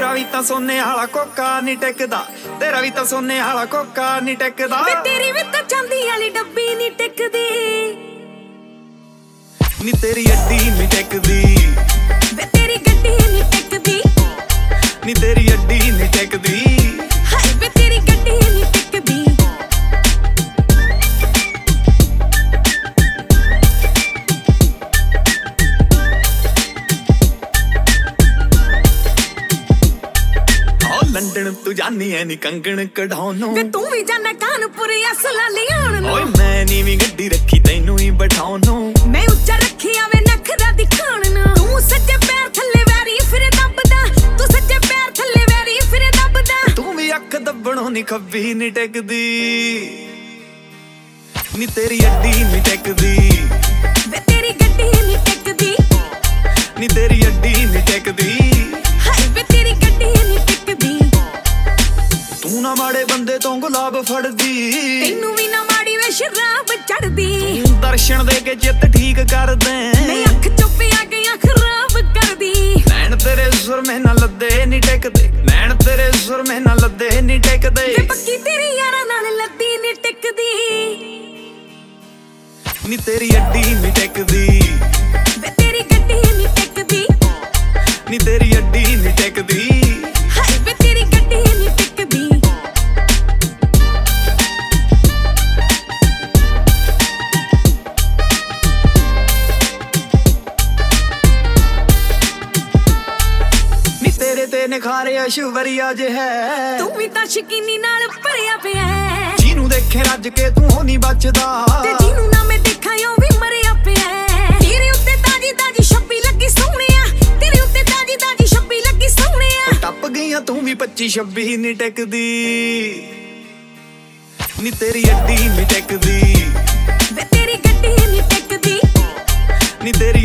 तेरा भी तां सोने वाला कोका नहीं टिकदा, तेरा भी तां सोने वाला कोका नहीं टिकदा। वे तेरी भी तां चांदी वाली डब्बी नहीं टिकदी, नी तेरी अड्डी नहीं टिकदी, वे तेरी गड्डी नहीं टिकदी, नी तेरी अड्डी नहीं टिकदी, हाय वे तेरी गड्डी नहीं टिकदी। लंडन तू जानी है नी कंगन कढ़ाउनो, वे तू भी जाना कानपुर असला लियाण। ओए मैं नी भी गड्डी रखी तैनू ही बैठाउनो, मैं उच्चा रखी आवे नखरा दिखाण ना। तू सज्जे पैर थल्ले वैरी फिर दबदा, तू सज्जे पैर थल्ले वैरी फिर दबदा। तू भी अख दबणो नी खब्बी नी टिकदी, नी तेरी अड्डी नी टिकदी, वे तेरी गड्डी नी टिकदी, नी तेरी अड्डी नी टिकदी, हाय वे तेरी गड्डी नी टिकदी। तू ना माड़े बंदे तो गुलाब फड़दी, तैनू भी ना माड़ी वे शराब चढ़दी। दर्शन दे के चित ठीक कर दे, मैं अख चुप आ गया खराब कर दी। नैन तेरे सुर में ना लद्दे नी टिकदे, नैन तेरे सुर में ना लद्दे नी टिकदे, वे पक्की तेरी यारा नाल लद्दी नी टिकदी, नी तेरी अड्डी नी टिकदी, वे तेरी गड्डी नी टिकदी, नी तेरी अड्डी नी टिकदी, हाय वे तेरी गड्डी नी टिकदी। नी तेरे ते निखारे ऐश्वर्या जे है, तू भी तां शकीनी नाल भरिया पिया है। ਜਿਹਨੂੰ ਦੇਖੇ ਰੱਜ ਕੇ ਤੂੰ ਹੋ ਨਹੀਂ ਬਚਦਾ, ते जिनू ना मैं देखा यो भी मरिया पिया है। तेरे उत्ते ताजी ताजी छब्बी लगी सोहणिया, तेरे उत्ते ताजी ताजी छब्बी लगी सोहणिया। ਟੱਪ ਗਈਆਂ ਤੂੰ ਵੀ 25 26 ਨਹੀਂ ਟਿਕਦੀ, ਨੀ ਤੇਰੀ ਅੱਡੀ ਨਹੀਂ ਟਿਕਦੀ, ਵੇ तेरी गड्डी नी टिकदी, ਨੀ ਤੇਰੀ